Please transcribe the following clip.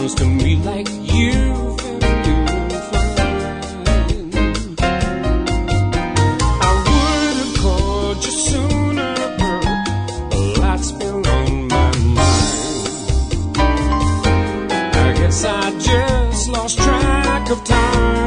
sounds to me like you've been doing fine. I would have called you sooner, girl. A lot's been on my mind. I guess I just lost track of time.